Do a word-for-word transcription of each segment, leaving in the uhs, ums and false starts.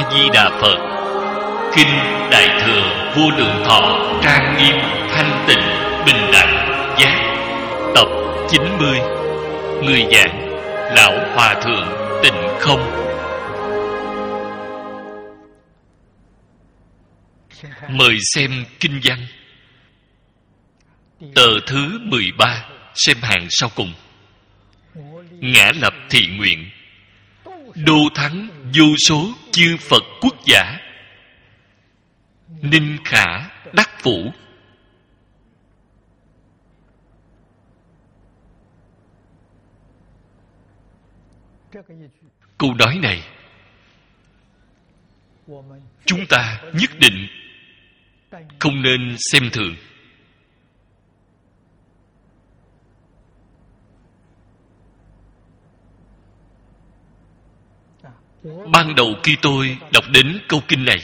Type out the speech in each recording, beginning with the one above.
A Di Đà Phật. Kinh Đại Thừa Vô Lượng Thọ trang nghiêm thanh tịnh bình đẳng giác. Tập chín mươi. Người giảng Lão Hòa Thượng Tịnh Không. Mời xem kinh văn. Tờ thứ mười ba, xem hàng sau cùng. Ngã lập thị nguyện, đô thắng vô số chư Phật quốc giả, ninh khả đắc phủ. Câu nói này chúng ta nhất định không nên xem thường. Ban đầu khi tôi đọc đến câu kinh này,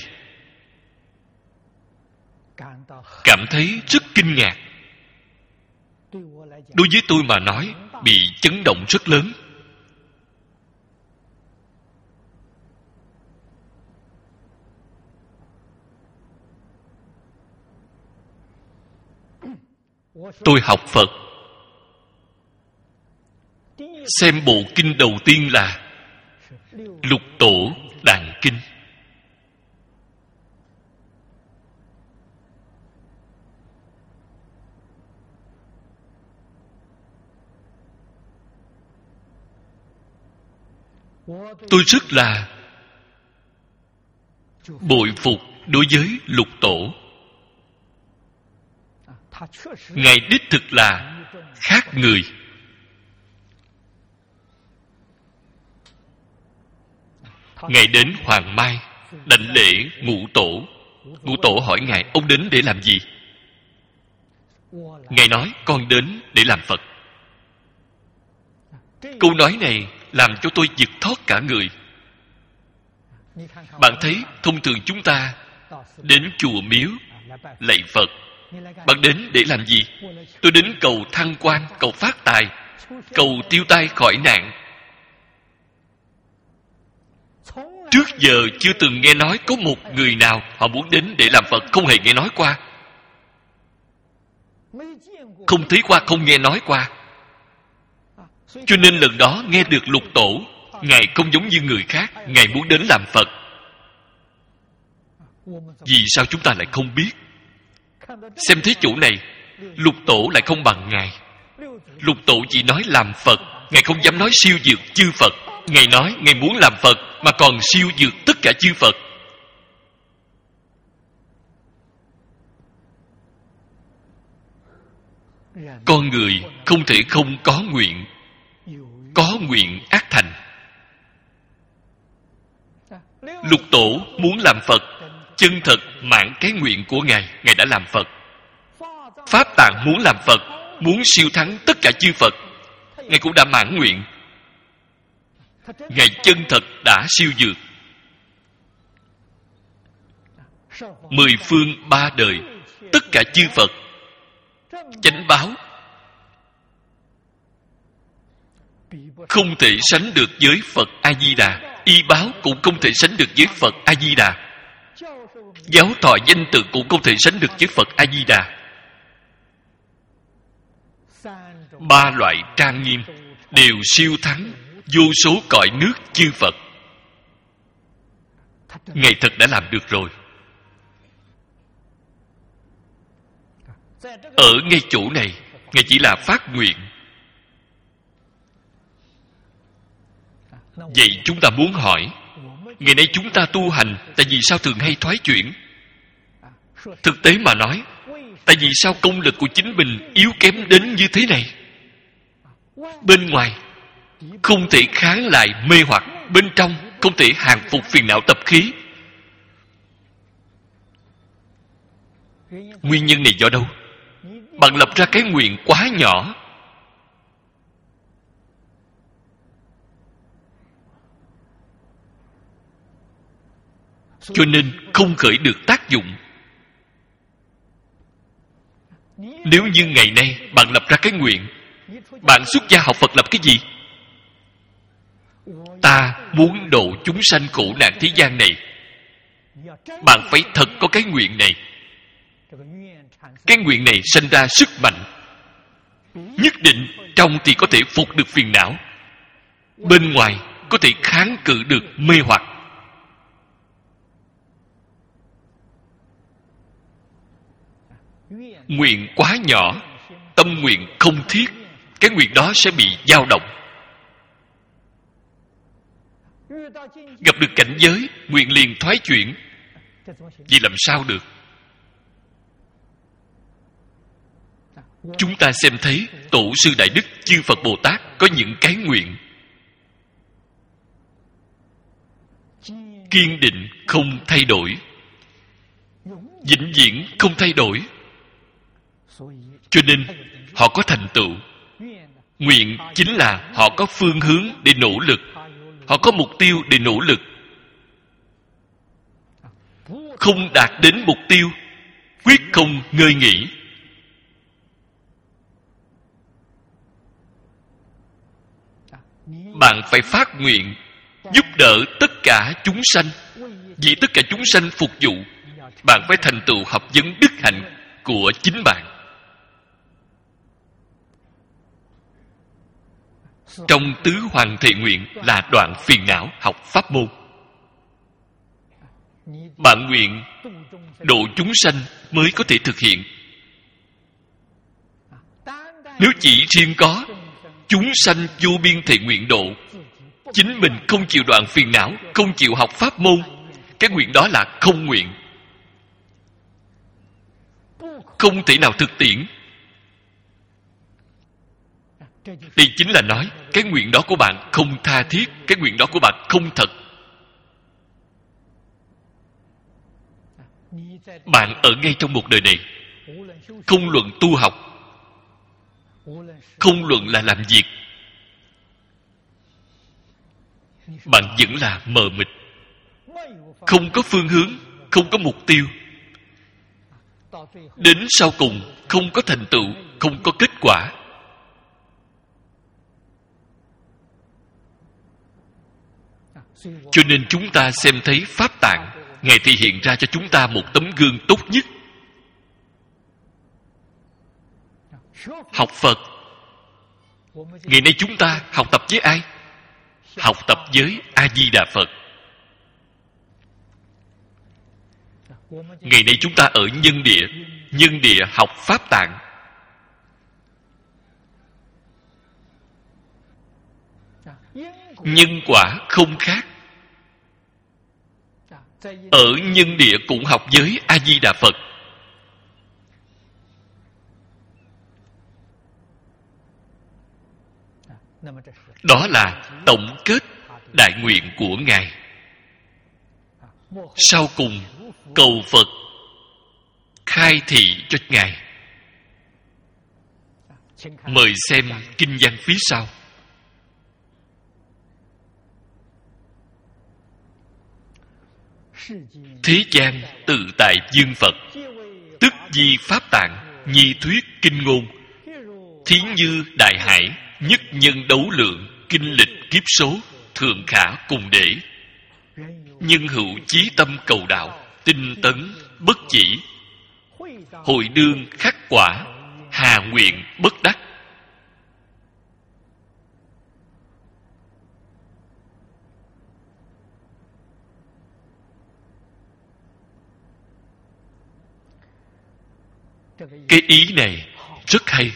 cảm thấy rất kinh ngạc. Đối với tôi mà nói, bị chấn động rất lớn. Tôi học Phật, xem bộ kinh đầu tiên là Lục Tổ Đàn Kinh. Tôi rất là bội phục đối với Lục Tổ. Ngài đích thực là khác người. Ngài đến Hoàng Mai đảnh lễ Ngũ Tổ. Ngũ Tổ hỏi Ngài, ông đến để làm gì? Ngài nói, con đến để làm Phật. Câu nói này làm cho tôi giật thót cả người. Bạn thấy thông thường chúng ta đến chùa miếu lạy Phật, bạn đến để làm gì? Tôi đến cầu thăng quan, cầu phát tài, cầu tiêu tai khỏi nạn. Trước giờ chưa từng nghe nói có một người nào họ muốn đến để làm Phật, không hề nghe nói qua. Không thấy qua, không nghe nói qua. Cho nên lần đó nghe được Lục Tổ, Ngài không giống như người khác, Ngài muốn đến làm Phật. Vì sao chúng ta lại không biết? Xem thế chỗ này, Lục Tổ lại không bằng Ngài. Lục Tổ chỉ nói làm Phật, Ngài không dám nói siêu dược chư Phật. Ngài nói Ngài muốn làm Phật mà còn siêu dược tất cả chư Phật. Con người không thể không có nguyện, có nguyện ác thành. Lục Tổ muốn làm Phật, chân thật mãn cái nguyện của Ngài, Ngài đã làm Phật. Pháp Tạng muốn làm Phật, muốn siêu thắng tất cả chư Phật, Ngài cũng đã mãn nguyện. Ngài chân thật đã siêu dược. Mười phương ba đời, tất cả chư Phật chánh báo không thể sánh được với Phật A-di-đà. Y báo cũng không thể sánh được với Phật A-di-đà. Giáo thọ danh tự cũng không thể sánh được với Phật A-di-đà. Ba loại trang nghiêm đều siêu thắng vô số cõi nước chư Phật. Ngài thật đã làm được rồi. Ở ngay chỗ này, Ngài chỉ là phát nguyện. Vậy chúng ta muốn hỏi, ngày nay chúng ta tu hành, tại vì sao thường hay thoái chuyển? Thực tế mà nói, tại vì sao công lực của chính mình yếu kém đến như thế này? Bên ngoài không thể kháng lại mê hoặc, bên trong không thể hàng phục phiền não tập khí. Nguyên nhân này do đâu? Bạn lập ra cái nguyện quá nhỏ. Cho nên không khởi được tác dụng. Nếu như ngày nay bạn lập ra cái nguyện, bạn xuất gia học Phật lập cái gì? Ta muốn độ chúng sanh khổ nạn thế gian này, Bạn phải thật có cái nguyện này. Cái nguyện này sinh ra sức mạnh, nhất định trong thì có thể phục được phiền não, bên ngoài có thể kháng cự được mê hoặc. Nguyện quá nhỏ, tâm nguyện không thiết, cái nguyện đó sẽ bị dao động. Gặp được cảnh giới, nguyện liền thoái chuyển. Vậy làm sao được? Chúng ta xem thấy Tổ sư Đại Đức Chư Phật Bồ Tát có những cái nguyện kiên định không thay đổi, vĩnh viễn không thay đổi, cho nên họ có thành tựu. Nguyện chính là họ có phương hướng để nỗ lực, họ có mục tiêu để nỗ lực. Không đạt đến mục tiêu, quyết không ngơi nghỉ. Bạn phải phát nguyện giúp đỡ tất cả chúng sanh, vì tất cả chúng sanh phục vụ. Bạn phải thành tựu học vấn đức hạnh của chính bạn. Trong tứ hoàng thệ nguyện là đoạn phiền não học pháp môn. Bạn nguyện độ chúng sanh mới có thể thực hiện. Nếu chỉ riêng có chúng sanh vô biên thệ nguyện độ, chính mình không chịu đoạn phiền não, không chịu học pháp môn, cái nguyện đó là không nguyện, không thể nào thực tiễn. Đây chính là nói cái nguyện đó của bạn không tha thiết, cái nguyện đó của bạn không thật. Bạn ở ngay trong một đời này, không luận tu học, không luận là làm việc, bạn vẫn là mờ mịt, không có phương hướng, không có mục tiêu. Đến sau cùng không có thành tựu, không có kết quả. Cho nên chúng ta xem thấy Pháp Tạng, Ngài thể hiện ra cho chúng ta một tấm gương tốt nhất. Học Phật, ngày nay chúng ta học tập với ai? Học tập với A-di-đà Phật. Ngày nay chúng ta ở nhân địa, nhân địa học Pháp Tạng. Nhân quả không khác. Ở nhân địa cũng học với A-di-đà Phật. Đó là tổng kết đại nguyện của Ngài. Sau cùng cầu Phật khai thị cho Ngài. Mời xem kinh văn phía sau. Thế gian tự tại dương Phật, tức di Pháp Tạng, nhi thuyết kinh ngôn. Thí như đại hải, nhất nhân đấu lượng, kinh lịch kiếp số, thượng khả cùng để. Nhân hữu chí tâm cầu đạo, tinh tấn bất chỉ. Hội đương khắc quả, hà nguyện bất đắc. Cái ý này rất hay.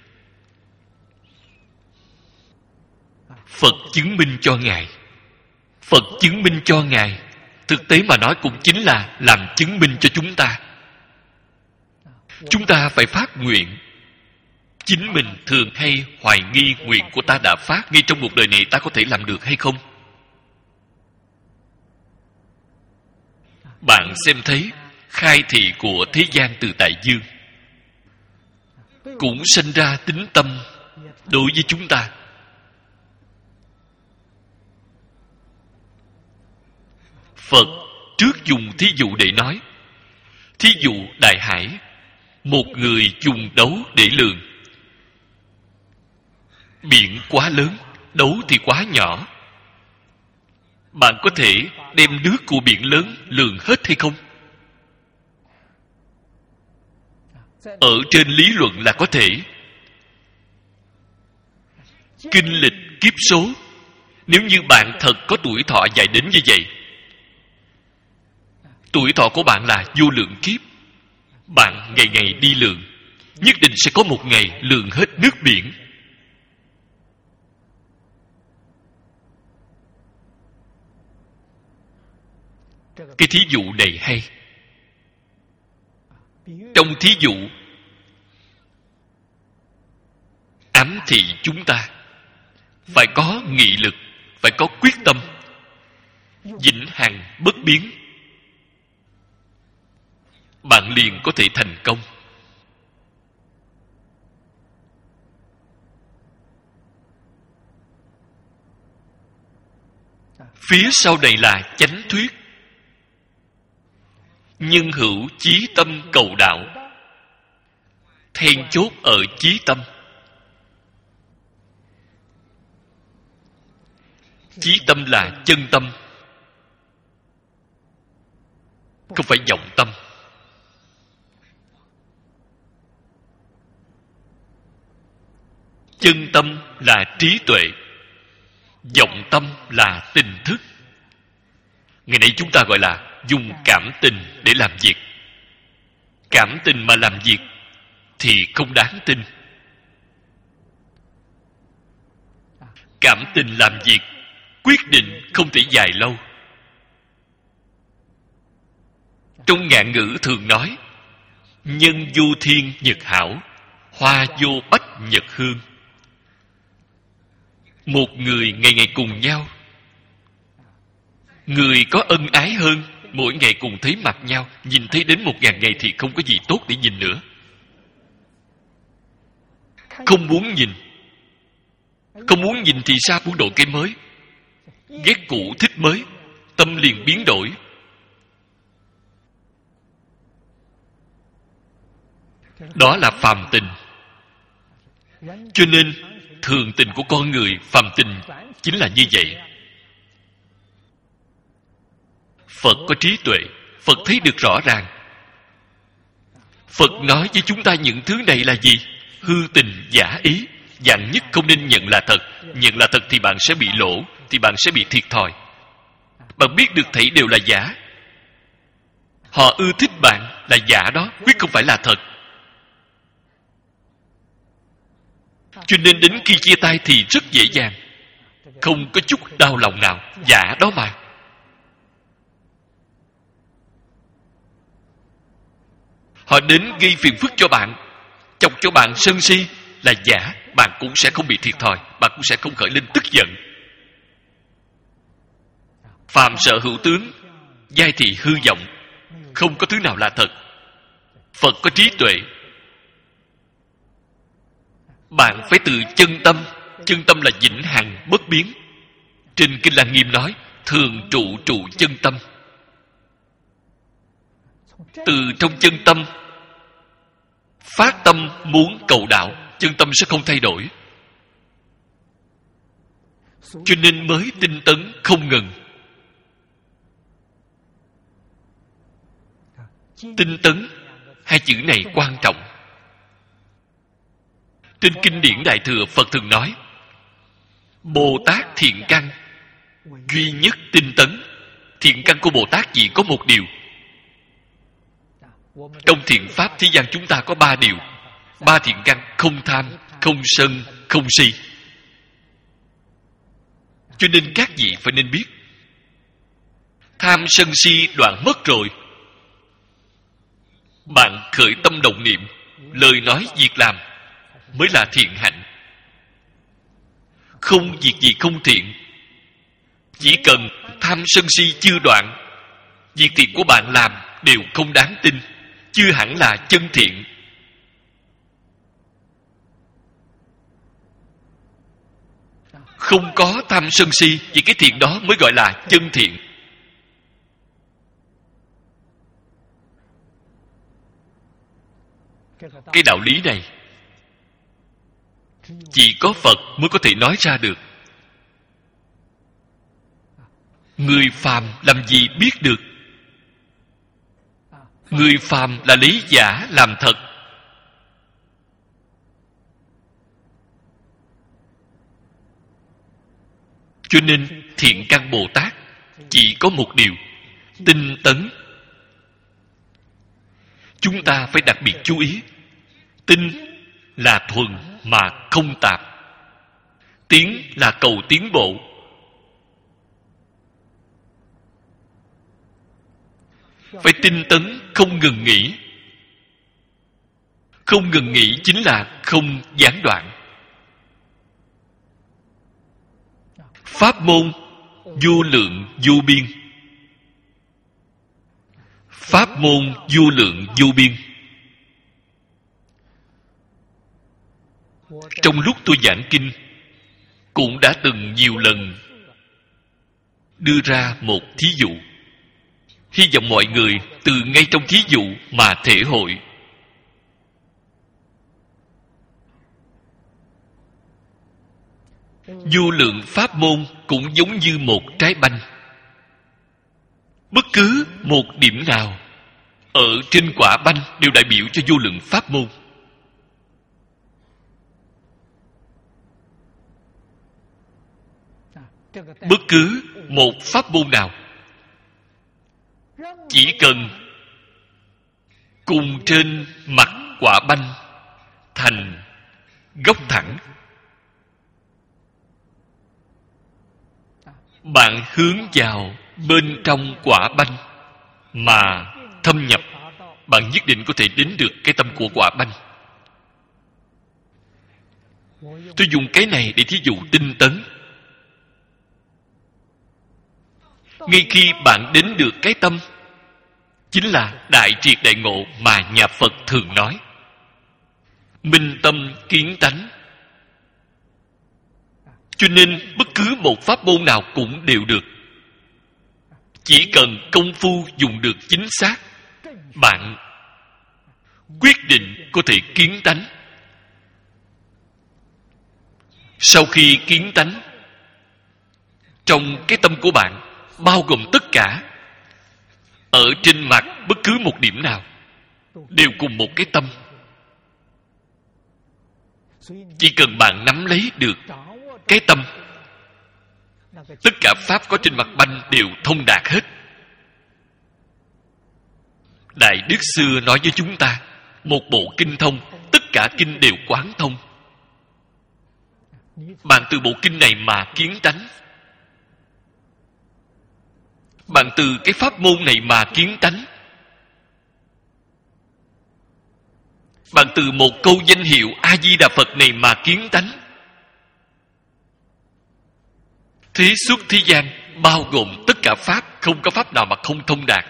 Phật chứng minh cho Ngài. Phật chứng minh cho Ngài, thực tế mà nói cũng chính là làm chứng minh cho chúng ta. Chúng ta phải phát nguyện. Chính mình thường hay hoài nghi nguyện của ta đã phát ngay trong một đời này ta có thể làm được hay không. Bạn xem thấy khai thị của thế gian từ tại dương cũng sinh ra tính tâm đối với chúng ta. Phật trước dùng thí dụ để nói. Thí dụ đại hải, một người dùng đấu để lường. Biển quá lớn, đấu thì quá nhỏ. Bạn có thể đem nước của biển lớn lường hết hay không? Ở trên lý luận là có thể. Kinh lịch kiếp số, nếu như bạn thật có tuổi thọ dài đến như vậy, tuổi thọ của bạn là vô lượng kiếp, bạn ngày ngày đi lường, nhất định sẽ có một ngày lường hết nước biển. Cái thí dụ này hay. Trong thí dụ ám thị chúng ta phải có nghị lực, phải có quyết tâm, vĩnh hằng bất biến, bạn liền có thể thành công. Phía sau này là chánh thuyết. Nhân hữu chí tâm cầu đạo. Then chốt ở chí tâm. Chí tâm là chân tâm, không phải vọng tâm. Chân tâm là trí tuệ, vọng tâm là tình thức. Ngày nay chúng ta gọi là dùng cảm tình để làm việc. Cảm tình mà làm việc thì không đáng tin. Cảm tình làm việc quyết định không thể dài lâu. Trong ngạn ngữ thường nói, nhân vô thiên nhật hảo, hoa vô bách nhật hương. Một người ngày ngày cùng nhau, người có ân ái hơn, mỗi ngày cùng thấy mặt nhau, nhìn thấy đến một ngàn ngày thì không có gì tốt để nhìn nữa. Không muốn nhìn. Không muốn nhìn thì sao? Muốn đổi cái mới. Ghét cũ thích mới, tâm liền biến đổi. Đó là phàm tình. Cho nên thường tình của con người, phàm tình chính là như vậy. Phật có trí tuệ, Phật thấy được rõ ràng. Phật nói với chúng ta những thứ này là gì? Hư tình giả ý. Dạng nhất không nên nhận là thật. Nhận là thật thì bạn sẽ bị lỗ, thì bạn sẽ bị thiệt thòi. Bạn biết được thảy đều là giả. Họ ưa thích bạn là giả đó, quyết không phải là thật. Cho nên đến khi chia tay thì rất dễ dàng, không có chút đau lòng nào. Giả đó mà. Họ đến gây phiền phức cho bạn, chọc cho bạn sân si là giả. Bạn cũng sẽ không bị thiệt thòi, bạn cũng sẽ không khởi lên tức giận. Phàm sợ hữu tướng, giai thị hư vọng. Không có thứ nào là thật. Phật có trí tuệ. Bạn phải từ chân tâm. Chân tâm là vĩnh hằng bất biến. Trên Kinh Lăng Nghiêm nói, thường trụ trụ chân tâm. Từ trong chân tâm phát tâm muốn cầu đạo, chân tâm sẽ không thay đổi. Cho nên mới tinh tấn không ngừng. Tinh tấn, hai chữ này quan trọng. Trên kinh điển Đại Thừa, Phật thường nói, Bồ Tát thiện căn duy nhất tinh tấn. Thiện căn của Bồ Tát chỉ có một điều. Trong thiện pháp thế gian chúng ta có ba điều. Ba thiện căn: không tham, không sân, không si. Cho nên các vị phải nên biết, tham sân si đoạn mất rồi, bạn khởi tâm động niệm, lời nói việc làm mới là thiện hạnh. Không việc gì không thiện. Chỉ cần tham sân si chưa đoạn, việc thiện của bạn làm đều không đáng tin, chưa hẳn là chân thiện. Không có tham sân si, vì cái thiện đó mới gọi là chân thiện. Cái đạo lý này chỉ có Phật mới có thể nói ra được. Người phàm làm gì biết được? Người phàm là lấy giả làm thật. Cho nên Thiện Căn Bồ Tát chỉ có một điều: tinh tấn. Chúng ta phải đặc biệt chú ý. Tinh là thuần mà không tạp. Tiến là cầu tiến bộ. Phải tinh tấn, không ngừng nghỉ. Không ngừng nghỉ chính là không gián đoạn. Pháp môn vô lượng vô biên. Pháp môn vô lượng vô biên. Trong lúc tôi giảng kinh cũng đã từng nhiều lần đưa ra một thí dụ. Hy vọng mọi người từ ngay trong thí dụ mà thể hội. Vô lượng pháp môn cũng giống như một trái banh. Bất cứ một điểm nào ở trên quả banh đều đại biểu cho vô lượng pháp môn. Bất cứ một pháp môn nào chỉ cần cùng trên mặt quả banh thành góc thẳng, bạn hướng vào bên trong quả banh mà thâm nhập, bạn nhất định có thể đến được cái tâm của quả banh. Tôi dùng cái này để thí dụ tinh tấn. Ngay khi bạn đến được cái tâm, chính là đại triệt đại ngộ mà nhà Phật thường nói. Minh tâm kiến tánh. Cho nên bất cứ một pháp môn nào cũng đều được. Chỉ cần công phu dùng được chính xác, bạn quyết định có thể kiến tánh. Sau khi kiến tánh, trong cái tâm của bạn bao gồm tất cả, ở trên mặt bất cứ một điểm nào đều cùng một cái tâm. Chỉ cần bạn nắm lấy được cái tâm, tất cả pháp có trên mặt banh đều thông đạt hết. Đại Đức xưa nói với chúng ta, một bộ kinh thông, tất cả kinh đều quán thông. Bạn từ bộ kinh này mà kiến tánh, bạn từ cái pháp môn này mà kiến tánh, bạn từ một câu danh hiệu A Di Đà Phật này mà kiến tánh. Thế xuất thế gian bao gồm tất cả pháp, không có pháp nào mà không thông đạt.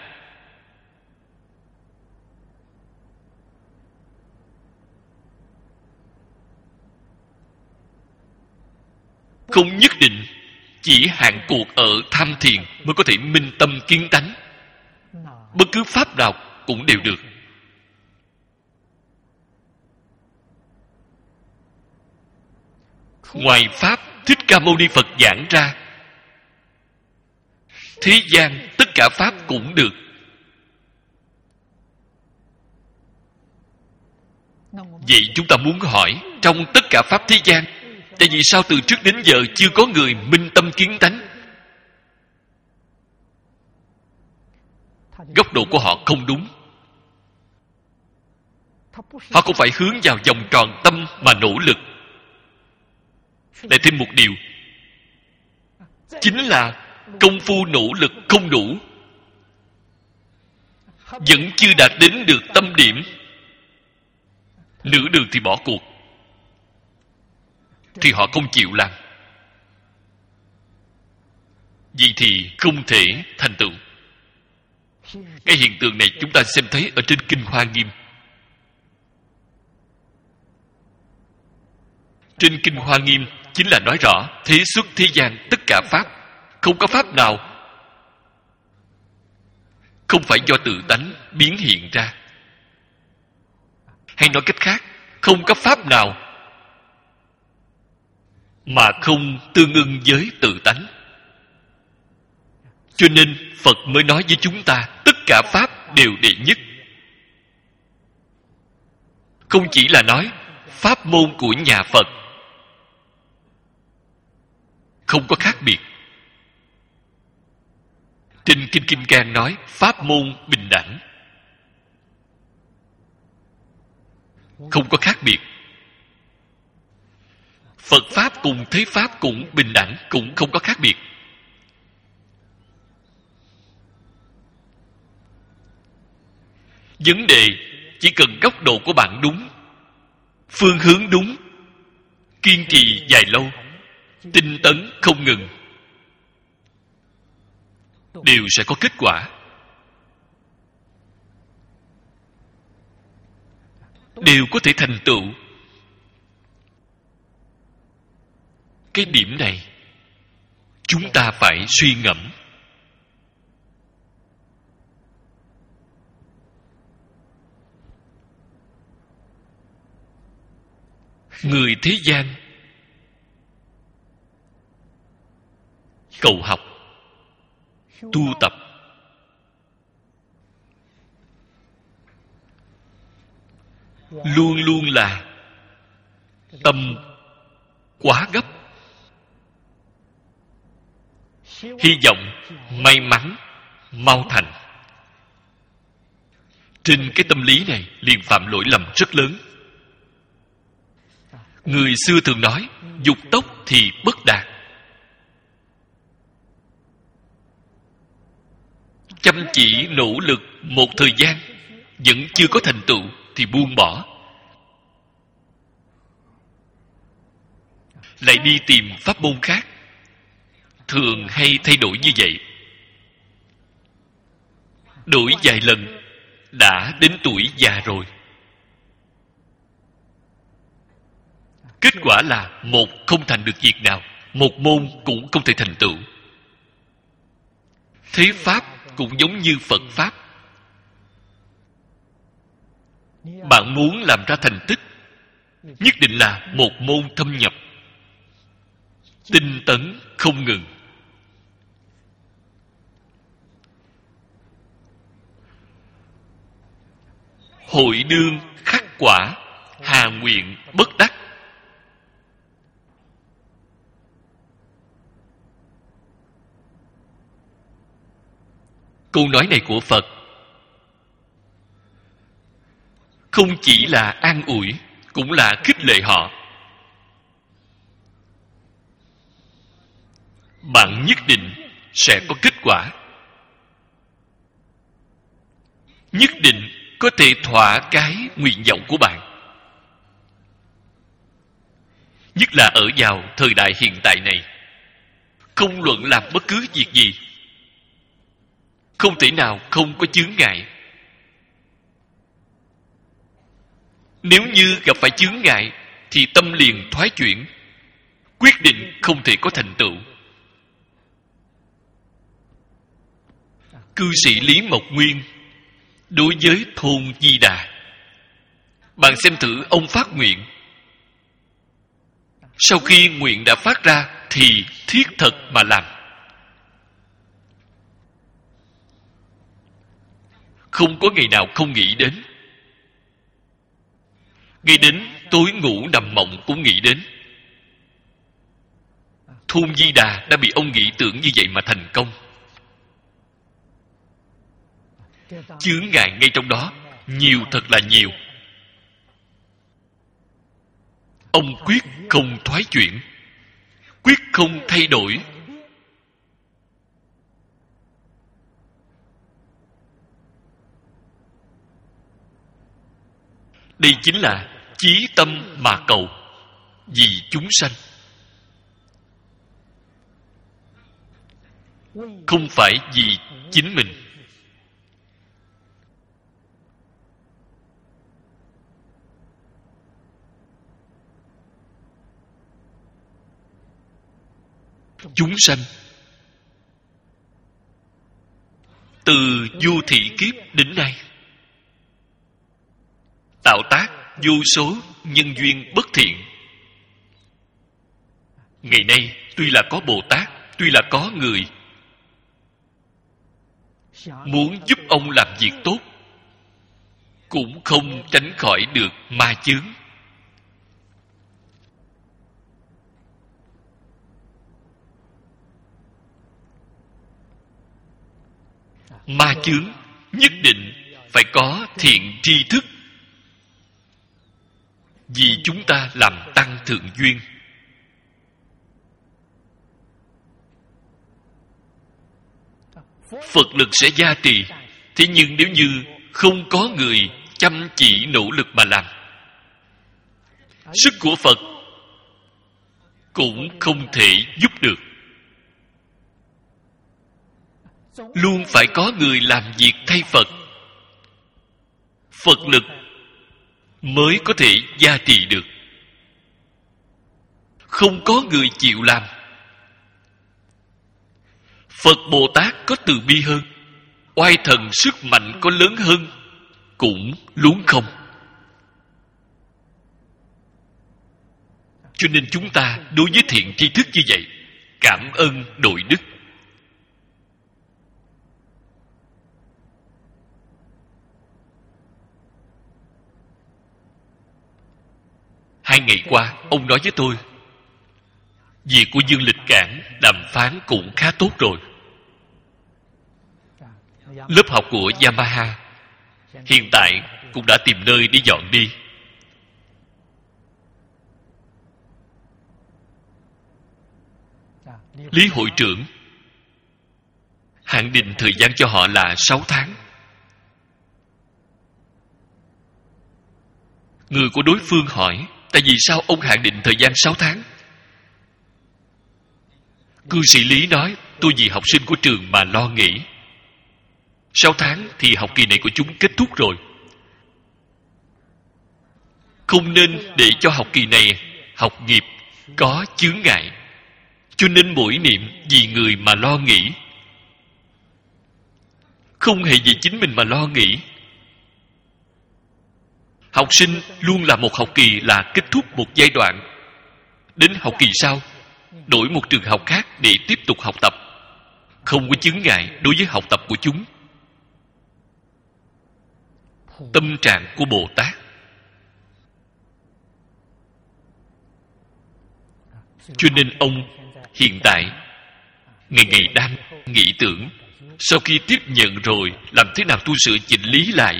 Không nhất định chỉ hạn cuộc ở tham thiền mới có thể minh tâm kiến tánh. Bất cứ pháp nào cũng đều được. Ngoài pháp Thích Ca Mâu Ni Phật giảng ra, thế gian tất cả pháp cũng được. Vậy chúng ta muốn hỏi, trong tất cả pháp thế gian, tại vì sao từ trước đến giờ chưa có người minh tâm kiến tánh? Góc độ của họ không đúng. Họ không phải hướng vào vòng tròn tâm mà nỗ lực. Lại thêm một điều, chính là công phu nỗ lực không đủ, vẫn chưa đạt đến được tâm điểm, nửa đường thì bỏ cuộc, thì họ không chịu làm. Vì thì không thể thành tựu. Cái hiện tượng này chúng ta xem thấy ở trên Kinh Hoa Nghiêm. Trên Kinh Hoa Nghiêm chính là nói rõ thế xuất thế gian tất cả pháp, không có pháp nào không phải do tự tánh biến hiện ra. Hay nói cách khác, không có pháp nào mà không tương ưng với tự tánh. Cho nên Phật mới nói với chúng ta tất cả pháp đều đệ nhất. Không chỉ là nói pháp môn của nhà Phật không có khác biệt. Trên Kinh Kim Cang nói pháp môn bình đẳng, không có khác biệt. Phật pháp cùng thế pháp cũng bình đẳng, cũng không có khác biệt. Vấn đề chỉ cần góc độ của bạn đúng, phương hướng đúng, kiên trì dài lâu, tinh tấn không ngừng, đều sẽ có kết quả. Đều có thể thành tựu. Cái điểm này chúng ta phải suy ngẫm. Người thế gian cầu học, tu tập, luôn luôn là tâm quá gấp, hy vọng may mắn mau thành. Trên cái tâm lý này liền phạm lỗi lầm rất lớn. Người xưa thường nói dục tốc thì bất đạt. Chăm chỉ nỗ lực một thời gian vẫn chưa có thành tựu thì buông bỏ, lại đi tìm pháp môn khác. Thường hay thay đổi như vậy. Đổi vài lần đã đến tuổi già rồi. Kết quả là một không thành được việc nào, một môn cũng không thể thành tựu. Thế pháp cũng giống như Phật pháp. Bạn muốn làm ra thành tích, nhất định là một môn thâm nhập, tinh tấn không ngừng. Hội đương khắc quả, hà nguyện bất đắc. Câu nói này của Phật không chỉ là an ủi, cũng là khích lệ họ. Bạn nhất định sẽ có kết quả, nhất định có thể thỏa cái nguyện vọng của bạn. Nhất là ở vào thời đại hiện tại này, không luận làm bất cứ việc gì, không thể nào không có chướng ngại. Nếu như gặp phải chướng ngại thì tâm liền thoái chuyển, quyết định không thể có thành tựu. Cư sĩ Lý Mộc Nguyên đối với thôn Di Đà, bạn xem thử ông phát nguyện. Sau khi nguyện đã phát ra thì thiết thực mà làm, không có ngày nào không nghĩ đến. Nghĩ đến tối ngủ nằm mộng cũng nghĩ đến. Thôn Di Đà đã bị ông nghĩ tưởng như vậy mà thành công. Chướng ngại ngay trong đó nhiều, thật là nhiều. Ông quyết không thoái chuyển, quyết không thay đổi. Đây chính là chí tâm mà cầu, vì chúng sanh, không phải vì chính mình. Chúng sanh từ vô thị kiếp đến nay tạo tác vô số nhân duyên bất thiện. Ngày nay tuy là có Bồ Tát, tuy là có người, muốn giúp ông làm việc tốt, cũng không tránh khỏi được ma chướng. Ma chướng nhất định phải có thiện tri thức, vì chúng ta làm tăng thượng duyên. Phật lực sẽ gia trì. Thế nhưng nếu như không có người chăm chỉ nỗ lực mà làm, sức của Phật cũng không thể giúp được. Luôn phải có người làm việc thay Phật, Phật lực mới có thể gia trì được. Không có người chịu làm, Phật Bồ Tát có từ bi hơn, oai thần sức mạnh có lớn hơn, cũng luống không. Cho nên chúng ta đối với thiện tri thức như vậy, cảm ơn đội đức. Hai ngày qua, ông nói với tôi, việc của Dương Lịch Cảng đàm phán cũng khá tốt rồi. Lớp học của Yamaha hiện tại cũng đã tìm nơi đi dọn đi. Lý hội trưởng hạn định thời gian cho họ là sáu tháng. Người của đối phương hỏi, tại vì sao ông hạn định thời gian sáu tháng? Cư sĩ Lý nói, tôi vì học sinh của trường mà lo nghĩ. Sáu tháng thì học kỳ này của chúng kết thúc rồi. Không nên để cho học kỳ này học nghiệp có chướng ngại. Cho nên mỗi niệm vì người mà lo nghĩ, không hề vì chính mình mà lo nghĩ. Học sinh luôn là một học kỳ là kết thúc một giai đoạn. Đến học kỳ sau, đổi một trường học khác để tiếp tục học tập. Không có chướng ngại đối với học tập của chúng. Tâm trạng của Bồ Tát. Cho nên ông hiện tại ngày ngày đang nghĩ tưởng, sau khi tiếp nhận rồi làm thế nào tu sửa chỉnh lý lại.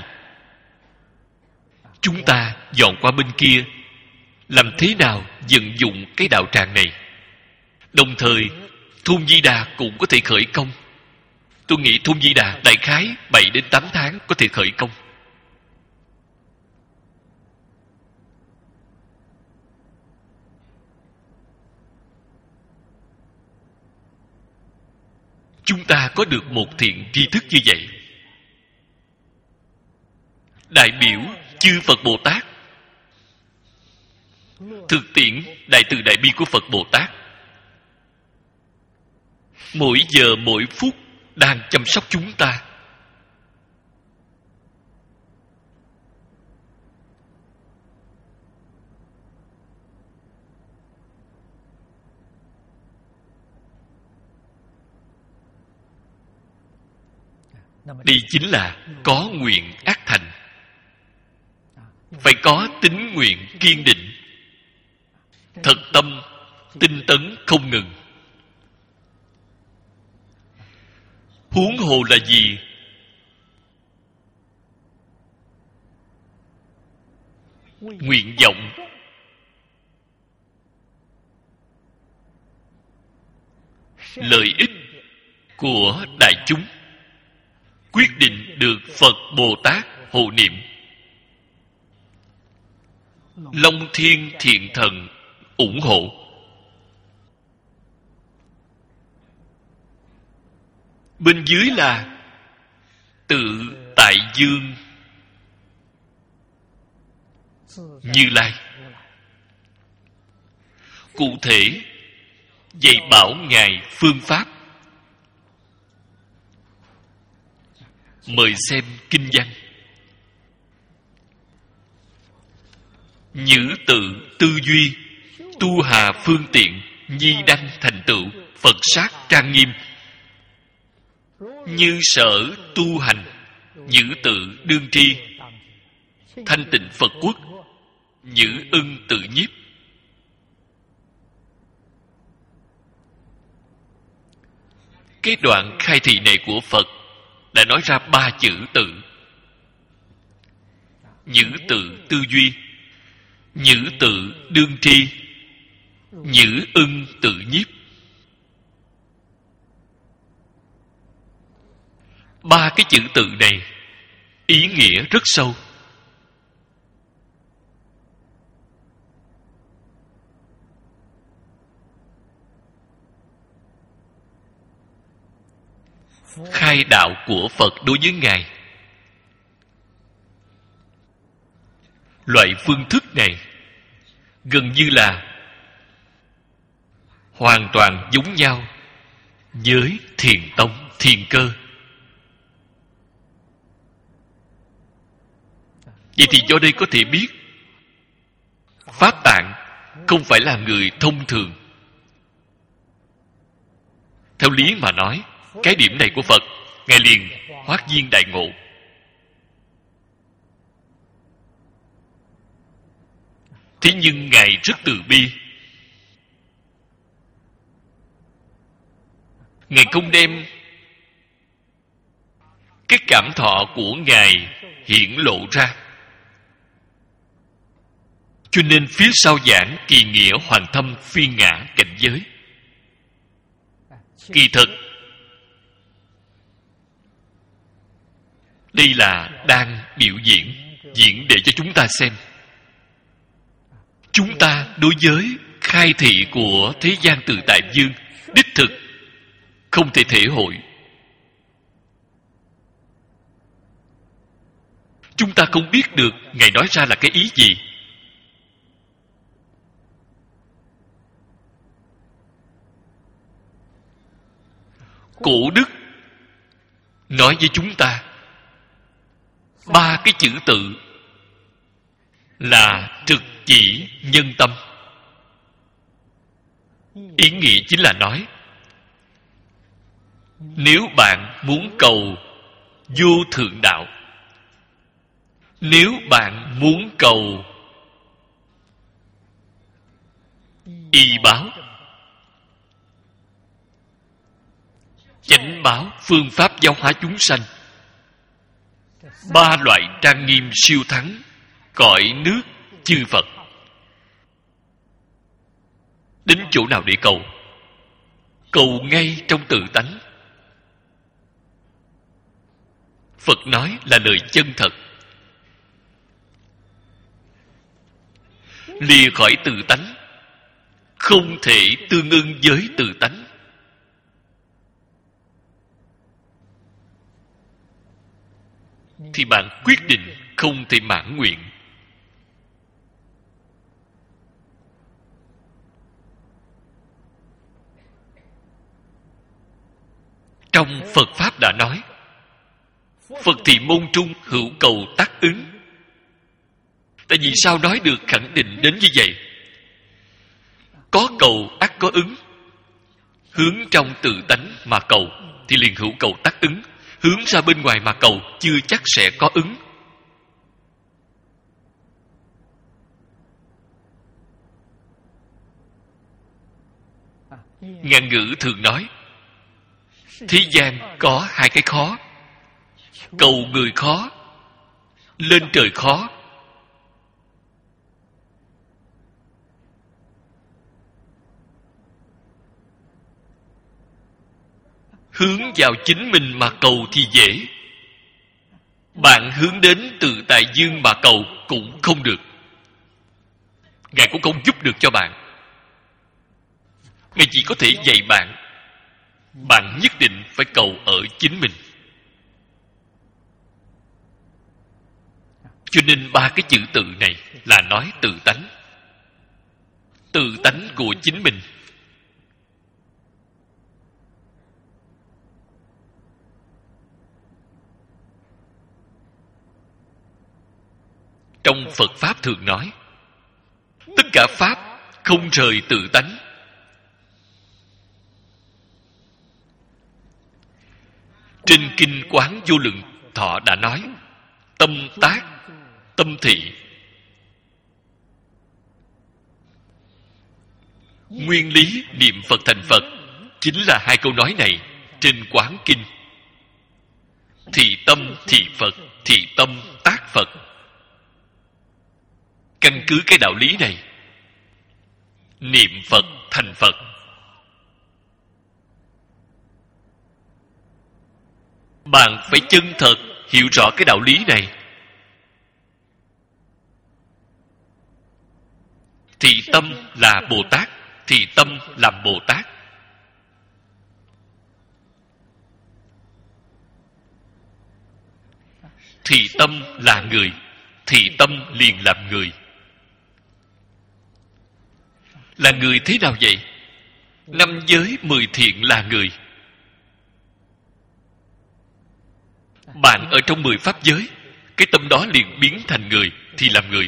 Chúng ta dọn qua bên kia, làm thế nào vận dụng cái đạo tràng này. Đồng thời Thôn Di Đà cũng có thể khởi công. Tôi nghĩ Thôn Di Đà đại khái bảy đến tám tháng có thể khởi công. Chúng ta có được một thiện tri thức như vậy, đại biểu chư Phật Bồ Tát, thực tiễn đại từ đại bi của Phật Bồ Tát, mỗi giờ mỗi phút đang chăm sóc chúng ta. Đây chính là có nguyện ác thành. Phải có tín nguyện kiên định, thật tâm tinh tấn không ngừng. Huống hồ là gì? Nguyện vọng. Lợi ích của đại chúng quyết định được Phật Bồ Tát hộ niệm. Long Thiên Thiện Thần ủng hộ. Bên dưới là tự tại dương Như Lai. Cụ thể dạy bảo Ngài phương pháp. Mời xem kinh văn. Nhữ tự tư duy, tu hà phương tiện, nhi đăng thành tựu, Phật sát trang nghiêm. như sở tu hành, nhữ tự đương tri, thanh tịnh Phật quốc, nhữ ưng tự nhiếp. Cái đoạn khai thị này của Phật đã nói ra ba chữ tự: nhữ tự tư duy, nhữ tự đương tri, nhữ ưng tự nhiếp. Ba cái chữ tự này ý nghĩa rất sâu. Khai đạo của Phật đối với Ngài, loại phương thức này gần như là hoàn toàn giống nhau với Thiền Tông, Thiền Cơ. Vậy thì do đây có thể biết Pháp Tạng không phải là người thông thường. Theo lý mà nói, cái điểm này của Phật, Ngài liền hoát viên đại ngộ. Thế nhưng Ngài rất từ bi. Ngài không đem cái cảm thọ của Ngài hiển lộ ra. Cho nên phía sau giảng kỳ nghĩa hoàn thâm phi ngã cảnh giới, kỳ thực đây là đang biểu diễn, diễn để cho chúng ta xem. Chúng ta đối với khai thị của thế gian tự tại dương đích thực không thể thể hội. Chúng ta không biết được Ngài nói ra là cái ý gì. Cổ đức nói với chúng ta ba cái chữ tự là trực chỉ nhân tâm. Ý nghĩa chính là nói, nếu bạn muốn cầu vô thượng đạo, nếu bạn muốn cầu y báo, chánh báo, phương pháp giáo hóa chúng sanh, ba loại trang nghiêm siêu thắng cõi nước chư Phật, đến chỗ nào để cầu? Cầu ngay trong tự tánh. Phật nói là lời chân thật. Lìa khỏi tự tánh, không thể tương ưng với tự tánh. Thì bạn quyết định không thể mãn nguyện. Trong Phật Pháp đã nói, Phật thị môn trung hữu cầu tác ứng. Tại vì sao nói được khẳng định đến như vậy? Có cầu ắt có ứng. Hướng trong tự tánh mà cầu thì liền hữu cầu tác ứng. Hướng ra bên ngoài mà cầu chưa chắc sẽ có ứng. Ngạn ngữ thường nói, thế gian có hai cái khó: cầu người khó, lên trời khó. Hướng vào chính mình mà cầu thì dễ. Bạn hướng đến tự tại dương mà cầu cũng không được. Ngài cũng không giúp được cho bạn. Ngài chỉ có thể dạy bạn. Bạn nhất định phải cầu ở chính mình. Cho nên ba cái chữ tự này là nói tự tánh. Tự tánh của chính mình. Trong Phật Pháp thường nói, tất cả Pháp không rời tự tánh. Trên Kinh Quán Vô Lượng Thọ đã nói, tâm tác, tâm thị. Nguyên lý niệm Phật thành Phật chính là hai câu nói này trên Quán Kinh. Thị tâm thị Phật, thị tâm tác Phật. Căn cứ cái đạo lý này, niệm Phật thành Phật. Bạn phải chân thật hiểu rõ cái đạo lý này. Thị tâm là Bồ Tát, thị tâm làm Bồ Tát. Thị tâm là người, thị tâm liền làm người. Là người thế nào vậy? Năm giới mười thiện là người. Bạn ở trong mười pháp giới, cái tâm đó liền biến thành người, thì làm người.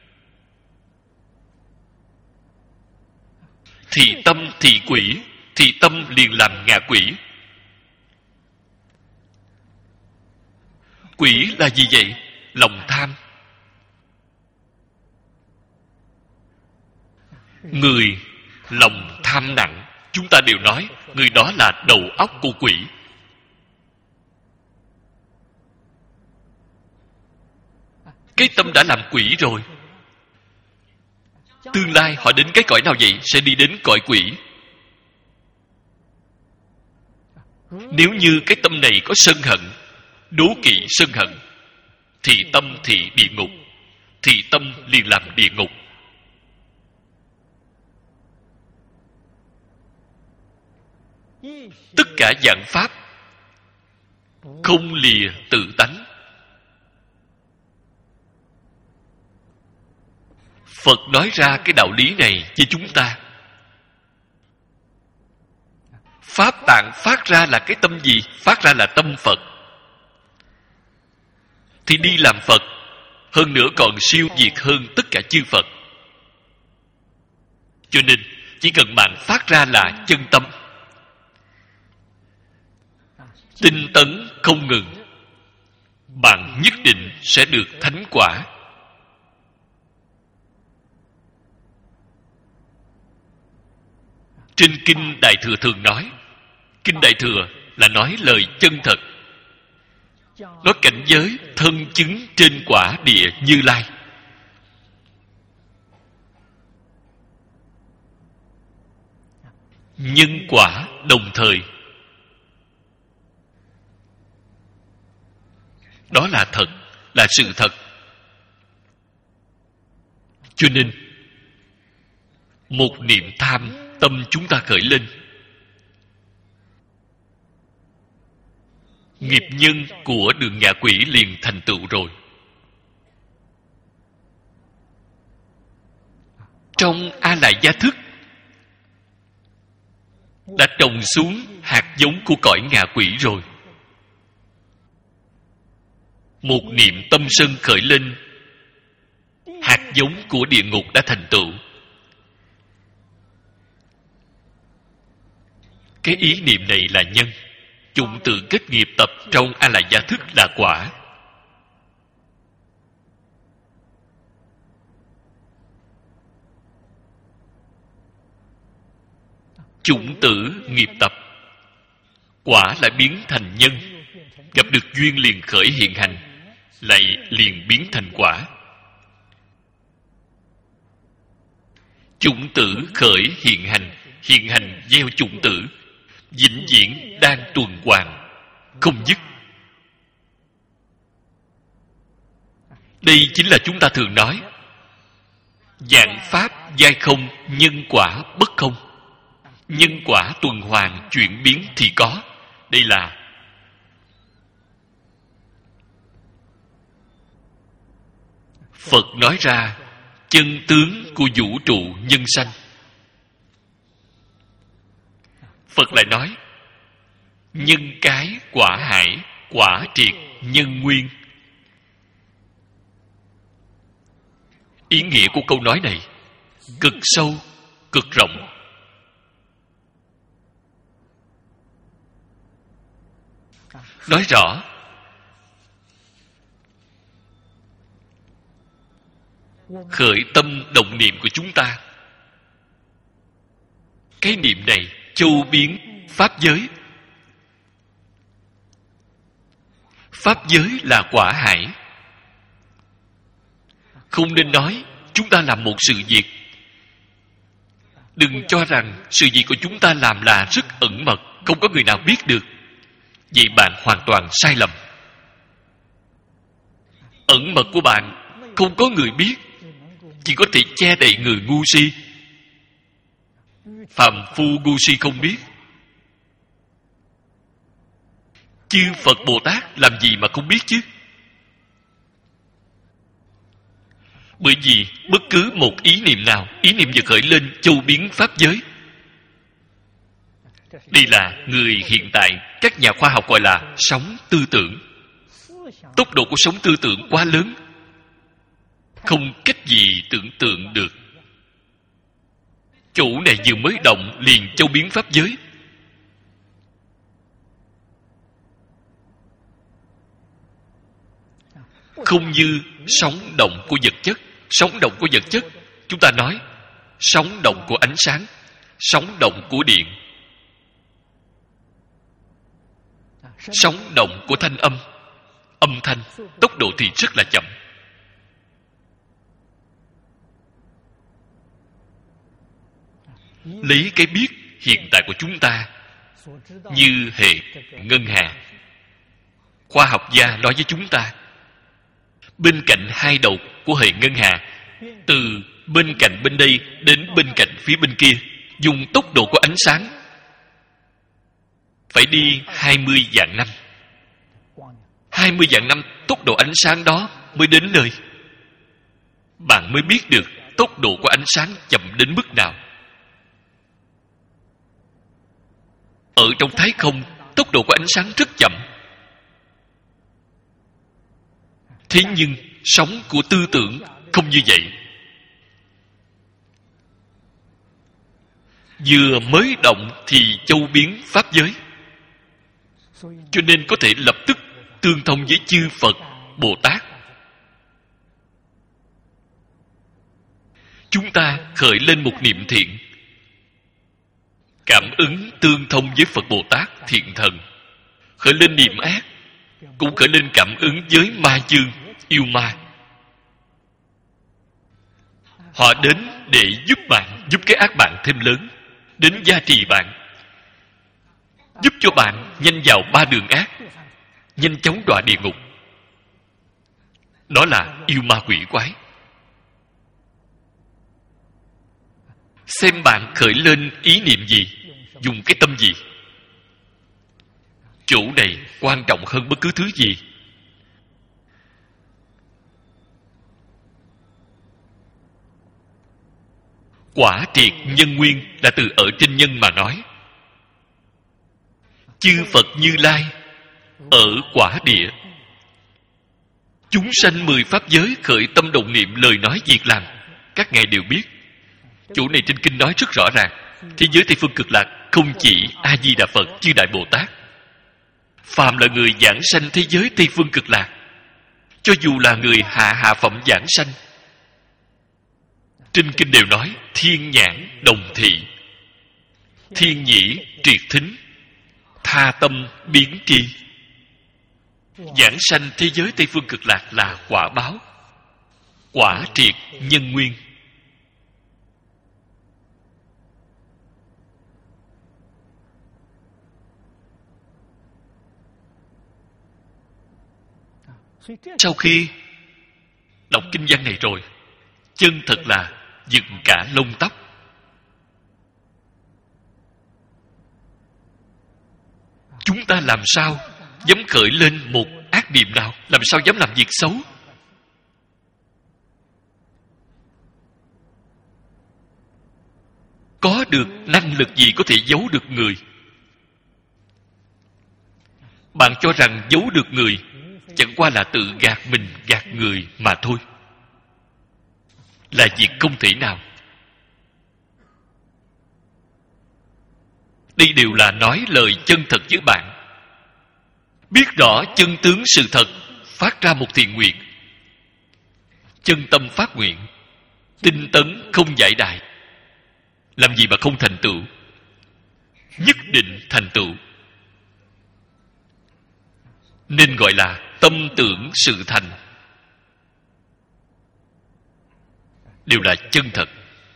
Thị tâm thị quỷ, thị tâm liền làm ngạ quỷ. Quỷ là gì vậy? Lòng tham. Người lòng tham nặng, chúng ta đều nói người đó là đầu óc của quỷ. Cái tâm đã làm quỷ rồi. Tương lai họ đến cái cõi nào vậy? Sẽ đi đến cõi quỷ. Nếu như cái tâm này có sân hận, đố kỵ sân hận, thì tâm thị địa ngục, thì tâm liền làm địa ngục. Tất cả dạng pháp không lìa tự tánh. Phật nói ra cái đạo lý này với chúng ta. Pháp tạng phát ra là cái tâm gì? Phát ra là tâm Phật. Thì đi làm Phật, hơn nữa còn siêu việt hơn tất cả chư Phật. Cho nên chỉ cần bạn phát ra là chân tâm, tinh tấn không ngừng, bạn nhất định sẽ được thánh quả. Trên Kinh Đại Thừa thường nói, Kinh Đại Thừa là nói lời chân thật, nói cảnh giới thân chứng trên quả địa Như Lai. Nhân quả đồng thời. Đó là thật, là sự thật. Cho nên một niệm tham tâm chúng ta khởi lên, nghiệp nhân của đường ngạ quỷ liền thành tựu rồi. Trong A Lại Gia Thức đã trồng xuống hạt giống của cõi ngạ quỷ rồi. Một niệm tâm sân khởi lên, hạt giống của địa ngục đã thành tựu. Cái ý niệm này là nhân, chủng tử kết nghiệp tập trong A Lại Gia Thức là quả. Chủng tử nghiệp tập, quả lại biến thành nhân. Gặp được duyên liền khởi hiện hành, lại liền biến thành quả. Chủng tử khởi hiện hành, hiện hành gieo chủng tử, vĩnh viễn đang tuần hoàn, không dứt. Đây chính là chúng ta thường nói vạn pháp giai không, nhân quả bất không. Nhân quả tuần hoàn chuyển biến thì có. Đây là Phật nói ra chân tướng của vũ trụ nhân sanh. Phật lại nói nhân cái quả hải, quả triệt nhân nguyên. Ý nghĩa của câu nói này cực sâu, cực rộng. Nói rõ khởi tâm động niệm của chúng ta, cái niệm này châu biến pháp giới. Pháp giới là quả hải. Không nên nói chúng ta làm một sự việc. Đừng cho rằng sự việc của chúng ta làm là rất ẩn mật, không có người nào biết được. Vậy bạn hoàn toàn sai lầm. Ẩn mật của bạn không có người biết, chỉ có thể che đậy người ngu si. Phàm phu ngu si không biết. Chư Phật Bồ Tát làm gì mà không biết chứ? Bởi vì bất cứ một ý niệm nào, ý niệm vừa khởi lên châu biến pháp giới. Đây là người hiện tại các nhà khoa học gọi là sóng tư tưởng. Tốc độ của sóng tư tưởng quá lớn, không cách gì tưởng tượng được. Chỗ này vừa mới động liền châu biến pháp giới. Không như sóng động của vật chất. Sóng động của vật chất, chúng ta nói sóng động của ánh sáng, sóng động của điện, sóng động của thanh âm. Âm thanh, tốc độ thì rất là chậm. Lấy cái biết hiện tại của chúng ta như hệ ngân hà. Khoa học gia nói với chúng ta, bên cạnh hai đầu của hệ ngân hà, từ bên cạnh bên đây đến bên cạnh phía bên kia, dùng tốc độ của ánh sáng phải đi hai mươi vạn năm. hai mươi vạn năm tốc độ ánh sáng đó mới đến nơi. Bạn mới biết được tốc độ của ánh sáng chậm đến mức nào. Ở trong thái không, tốc độ của ánh sáng rất chậm. Thế nhưng sóng của tư tưởng không như vậy. Vừa mới động thì châu biến pháp giới. Cho nên có thể lập tức tương thông với chư Phật Bồ Tát. Chúng ta khởi lên một niệm thiện, cảm ứng tương thông với Phật Bồ Tát thiện thần. Khởi lên niệm ác, cũng khởi lên cảm ứng với ma dương, yêu ma. Họ đến để giúp bạn, giúp cái ác bạn thêm lớn, đến gia trì bạn, giúp cho bạn nhanh vào ba đường ác, nhanh chóng đọa địa ngục. Đó là yêu ma quỷ quái. Xem bạn khởi lên ý niệm gì, dùng cái tâm gì. Chỗ này quan trọng hơn bất cứ thứ gì. Quả triệt nhân nguyên là từ ở trên nhân mà nói. Chư Phật Như Lai ở quả địa, chúng sanh mười pháp giới khởi tâm động niệm, lời nói việc làm, các ngài đều biết. Chỗ này trên kinh nói rất rõ ràng. Thế giới Tây Phương Cực Lạc không chỉ A Di Đà Phật, chư Đại Bồ Tát. Phàm là người giảng sanh thế giới Tây Phương Cực Lạc, cho dù là người hạ hạ phẩm giảng sanh, trên kinh đều nói thiên nhãn đồng thị, thiên nhĩ triệt thính, tha tâm biến tri. Giảng sanh thế giới Tây Phương Cực Lạc là quả báo, quả triệt nhân nguyên. Sau khi đọc kinh văn này rồi, chân thật là dựng cả lông tóc. Chúng ta làm sao dám khởi lên một ác niệm nào, làm sao dám làm việc xấu? Có được năng lực gì có thể giấu được người? Bạn cho rằng giấu được người chẳng qua là tự gạt mình, gạt người mà thôi, là việc không thể nào. Đây đều là nói lời chân thật với bạn. biết rõ chân tướng sự thật, phát ra một thiện nguyện, chân tâm phát nguyện, tinh tấn không giải đại, làm gì mà không thành tựu? Nhất định thành tựu. Nên gọi là tâm tưởng sự thành, đều là chân thật.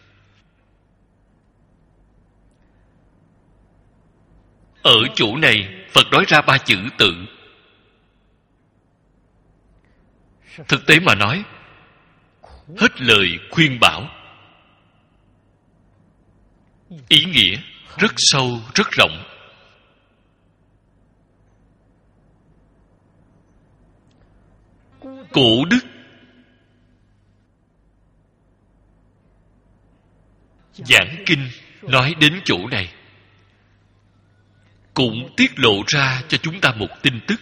Ở chỗ này Phật nói ra ba chữ tự. Thực tế mà nói, hết lời khuyên bảo, ý nghĩa rất sâu, rất rộng. Cổ đức giảng kinh nói đến chỗ này, cũng tiết lộ ra cho chúng ta một tin tức.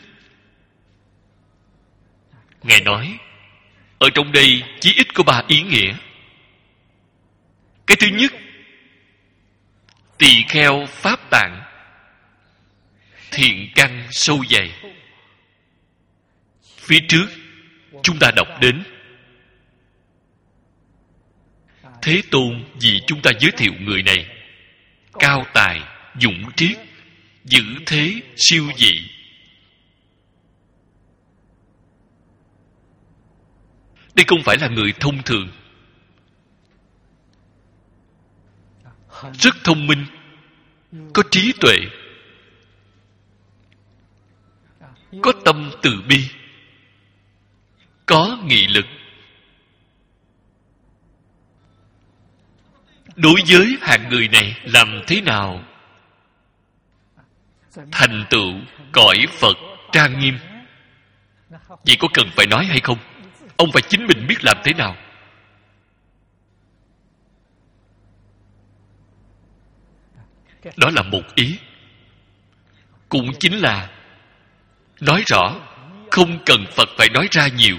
Ngài nói, ở trong đây chỉ ít có ba ý nghĩa. Cái thứ nhất, tỳ kheo pháp tạng, thiện căn sâu dày. Phía trước chúng ta đọc đến, Thế Tôn vì chúng ta giới thiệu người này cao tài, dũng triết, giữ thế siêu dị. Đây không phải là người thông thường, rất thông minh, có trí tuệ, có tâm từ bi, có nghị lực. Đối với hạng người này, làm thế nào thành tựu cõi Phật trang nghiêm? Vậy có cần phải nói hay không? Ông phải chính mình biết làm thế nào. Đó là một ý. Cũng chính là nói rõ, không cần Phật phải nói ra nhiều.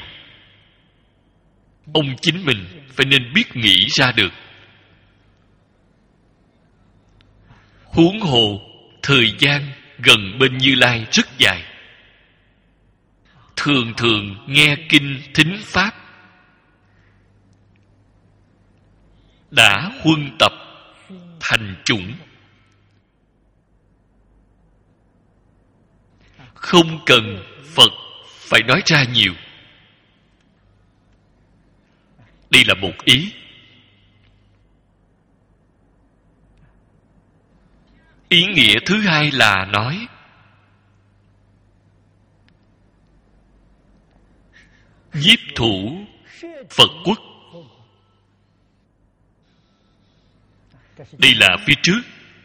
Ông chính mình phải nên biết nghĩ ra được. Huống hồ thời gian gần bên Như Lai rất dài, thường thường nghe kinh thính pháp, đã huân tập thành chủng, không cần Phật phải nói ra nhiều. Đây là một ý. Ý nghĩa thứ hai là nói nhiếp thủ Phật quốc. Đây là phía trước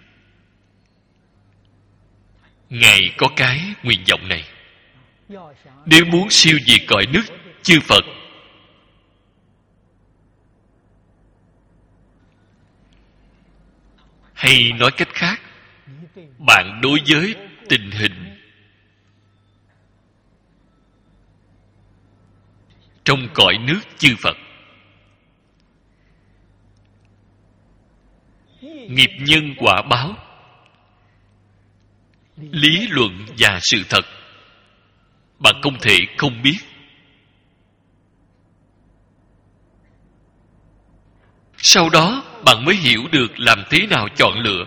Ngài có cái nguyện vọng này. Nếu muốn siêu diệt cõi nước chư Phật, hay nói cách khác, bạn đối với tình hình trong cõi nước chư Phật, nghiệp nhân quả báo, lý luận và sự thật, bạn không thể không biết. Sau đó bạn mới hiểu được làm thế nào chọn lựa.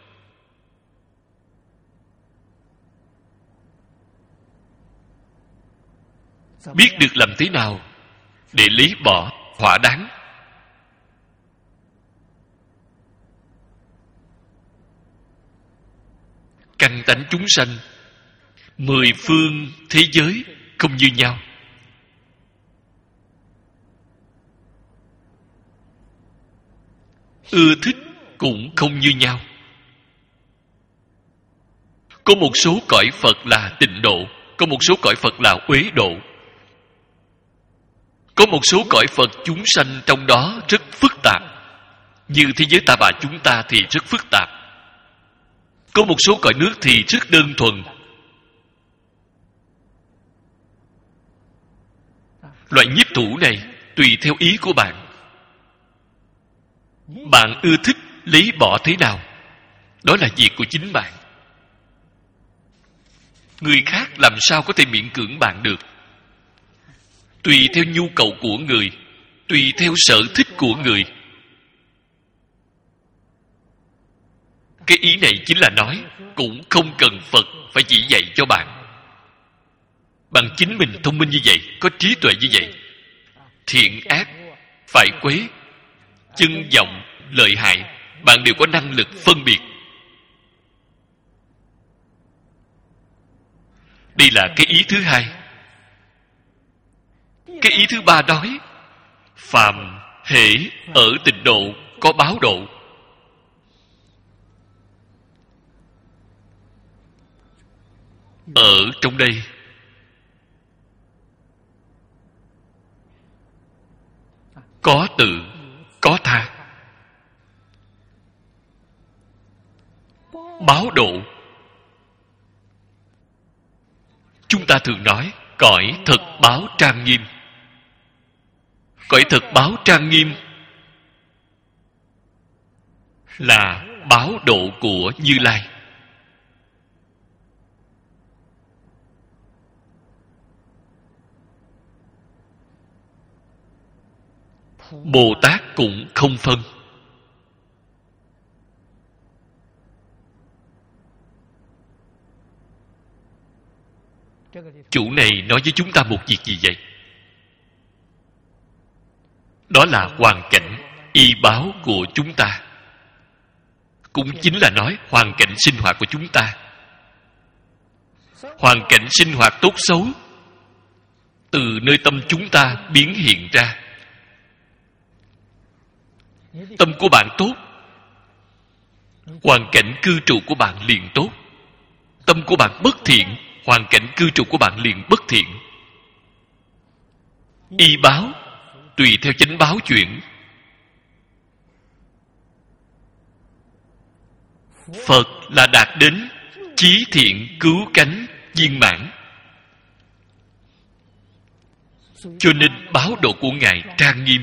Biết được làm thế nào để lý bỏ thỏa đáng. Căn tánh chúng sanh mười phương thế giới không như nhau. Ưa thích cũng không như nhau. Có một số cõi Phật là tịnh độ, có một số cõi Phật là uế độ. Có một số cõi Phật chúng sanh trong đó rất phức tạp, như thế giới Ta Bà chúng ta thì rất phức tạp. Có một số cõi nước thì rất đơn thuần. Loại nhiếp thủ này tùy theo ý của bạn. Bạn ưa thích lấy bỏ thế nào, đó là việc của chính bạn. Người khác làm sao có thể miễn cưỡng bạn được? Tùy theo nhu cầu của người, tùy theo sở thích của người. Cái ý này chính là nói cũng không cần Phật phải chỉ dạy cho bạn. Bạn chính mình thông minh như vậy, có trí tuệ như vậy, thiện ác, phải quấy, chân vọng, lợi hại, bạn đều có năng lực phân biệt. Đây là cái ý thứ hai. Cái ý thứ ba nói, phàm hễ ở tịnh độ có báo độ. Ở trong đây có tự, có tha. Báo độ, chúng ta thường nói cõi thật báo trang nghiêm. Cõi thật báo trang nghiêm là báo độ của Như Lai. Bồ Tát cũng không phân. Chủ này nói với chúng ta một việc gì vậy? Đó là hoàn cảnh y báo của chúng ta, cũng chính là nói hoàn cảnh sinh hoạt của chúng ta. Hoàn cảnh sinh hoạt tốt xấu từ nơi tâm chúng ta biến hiện ra. Tâm của bạn tốt, hoàn cảnh cư trụ của bạn liền tốt. Tâm của bạn bất thiện, hoàn cảnh cư trụ của bạn liền bất thiện. Y báo tùy theo chánh báo chuyển. Phật là đạt đến chí thiện cứu cánh viên mãn, cho nên báo độ của Ngài trang nghiêm.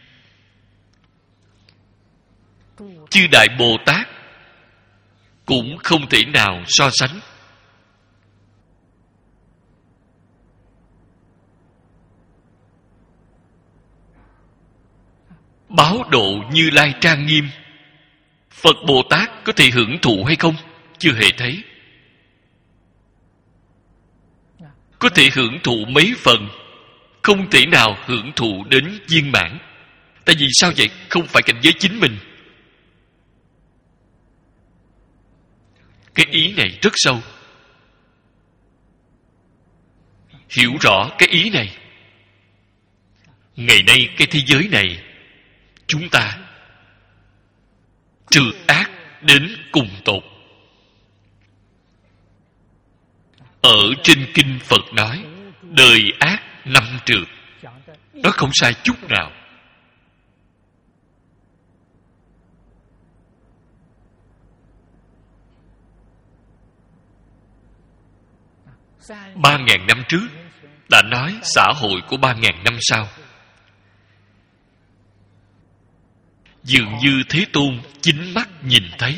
Chư Đại Bồ Tát cũng không thể nào so sánh. Báo độ Như Lai trang nghiêm, Phật Bồ Tát có thể hưởng thụ hay không? Chưa hề thấy. Có thể hưởng thụ mấy phần, không thể nào hưởng thụ đến viên mãn. Tại vì sao vậy? Không phải cảnh giới chính mình. Cái ý này rất sâu. Hiểu rõ cái ý này, ngày nay cái thế giới này chúng ta trừ ác đến cùng tột. Ở trên kinh Phật nói đời ác năm trừ, nó không sai chút nào. Ba ngàn năm trước đã nói xã hội của ba ngàn năm sau. Dường như Thế Tôn chính mắt nhìn thấy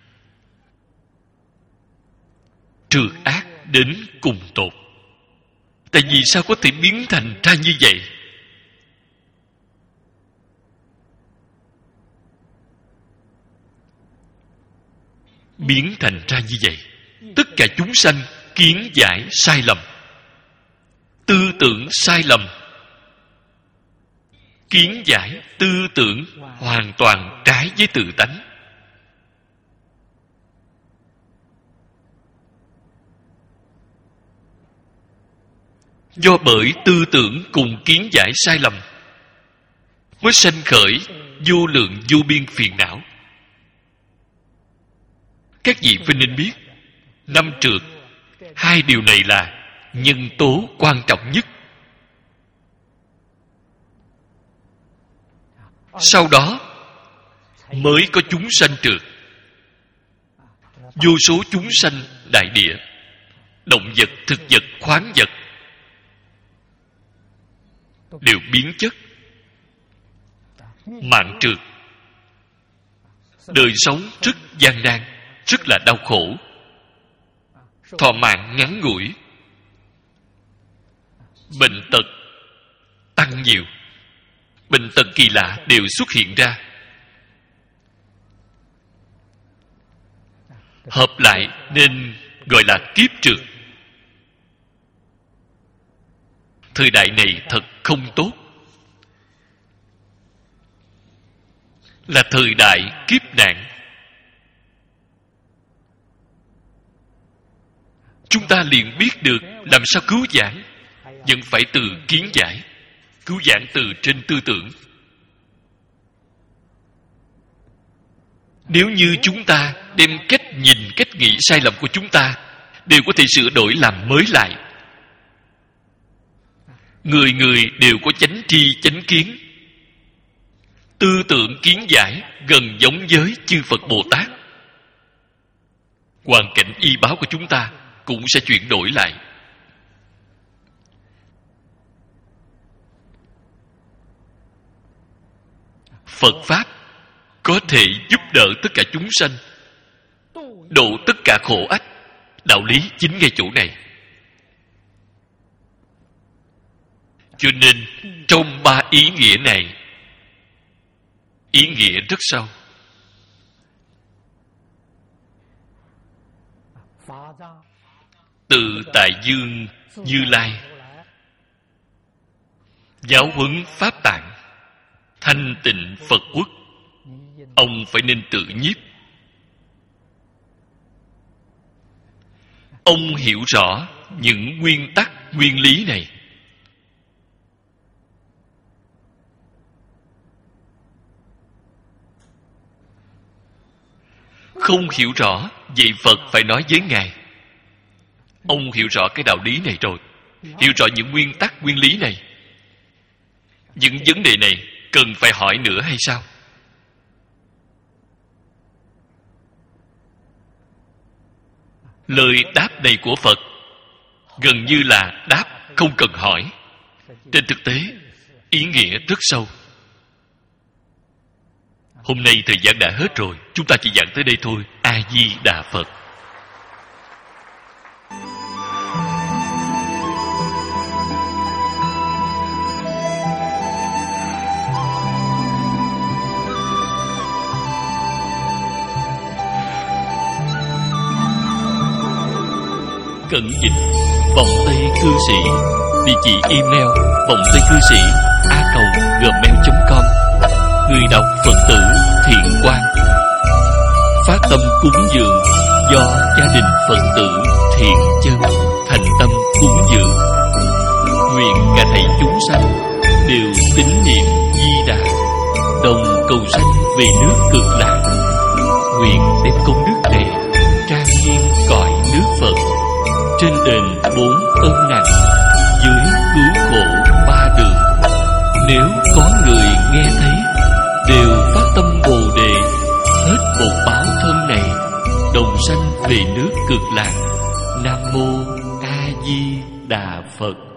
trừ ác đến cùng tột. Tại vì sao có thể biến thành ra như vậy? Biến thành ra như vậy, tất cả chúng sanh kiến giải sai lầm, tư tưởng sai lầm, kiến giải tư tưởng hoàn toàn trái với tự tánh. Do bởi tư tưởng cùng kiến giải sai lầm mới sanh khởi vô lượng vô biên phiền não. Các vị phải nên biết, năm trượt, hai điều này là nhân tố quan trọng nhất. Sau đó mới có chúng sanh trượt. Vô số chúng sanh đại địa, động vật, thực vật, khoáng vật đều biến chất, mạng trượt. Đời sống rất gian nan, rất là đau khổ. thọ mạng ngắn ngủi, bệnh tật tăng nhiều, bệnh tật kỳ lạ đều xuất hiện ra. Hợp lại nên gọi là kiếp trượt. Thời đại này thật không tốt, là thời đại kiếp nạn. Chúng ta liền biết được làm sao cứu vãn, vẫn phải từ kiến giải, cứu vãn từ trên tư tưởng. Nếu như chúng ta đem cách nhìn, cách nghĩ sai lầm của chúng ta đều có thể sửa đổi làm mới lại, người người đều có chánh tri chánh kiến, tư tưởng kiến giải gần giống với chư Phật Bồ Tát, hoàn cảnh y báo của chúng ta cũng sẽ chuyển đổi lại. Phật Pháp có thể giúp đỡ tất cả chúng sanh, độ tất cả khổ ách. Đạo lý chính ngay chỗ này. Cho nên trong ba ý nghĩa này, ý nghĩa rất sâu. Từ Tại Dương Như Lai giáo huấn Pháp Tạng, thanh tịnh Phật quốc, ông phải nên tự nhiếp. Ông hiểu rõ những nguyên tắc, nguyên lý này. Không hiểu rõ, vậy Phật phải nói với Ngài. Ông hiểu rõ cái đạo lý này rồi, hiểu rõ những nguyên tắc, nguyên lý này. Những vấn đề này cần phải hỏi nữa hay sao? Lời đáp này của Phật gần như là đáp không cần hỏi. Trên thực tế, ý nghĩa rất sâu. Hôm nay thời gian đã hết rồi, chúng ta chỉ giảng tới đây thôi. A Di Đà Phật. Cẩn dịch vòng Tây Cư Sĩ. Địa chỉ email vòng Tây Cư Sĩ a còng gmail chấm com. Người đọc Phật tử Thiện Quang. Phát tâm cúng dường do gia đình Phật tử Thiện Chân thành tâm cúng dường. Nguyện cả thảy chúng sanh đều tín niệm Di Đà, đồng cầu sanh về nước Cực Lạc. Nguyện đem công đức này trang nghiêm cõi nước Phật, trên đền bốn ân nặng, dưới cứu khổ ba đường. Nếu có người nghe thấy đều phát tâm Bồ Đề, hết một báo thân này, đồng sanh về nước Cực Lạc. Nam mô A Di Đà Phật.